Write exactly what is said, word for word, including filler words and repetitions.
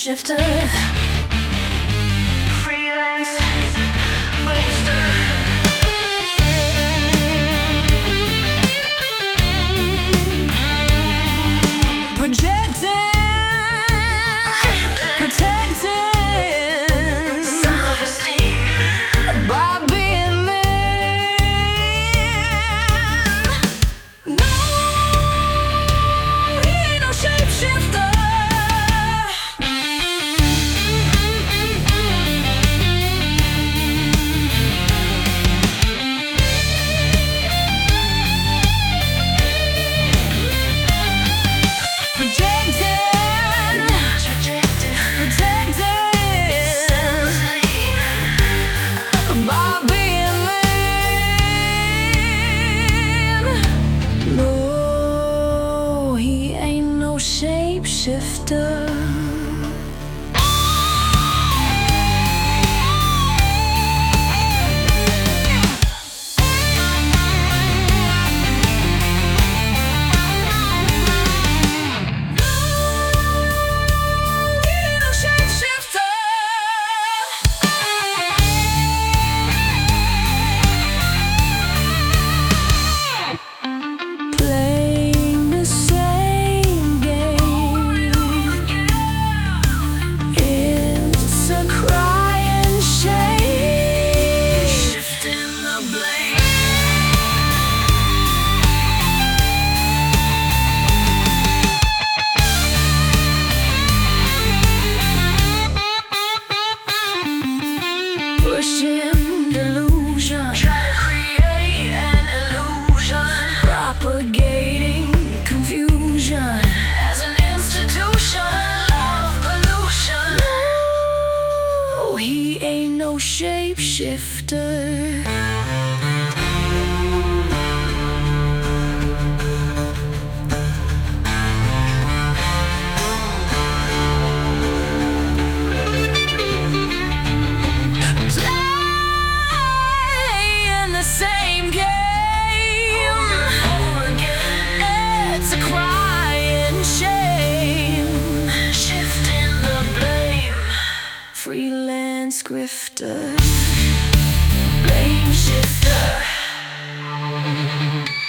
shifter, freelance booster. Projecting, protecting self-esteem by being mean. No, he ain't no shapeshifter. Shifter. Pushing delusion, try to create an illusion, propagating confusion as an institution of pollution. No, he ain't no shapeshifter. Same game again. It's a crying shame, shifting the blame. Freelance grifter, blame shifter.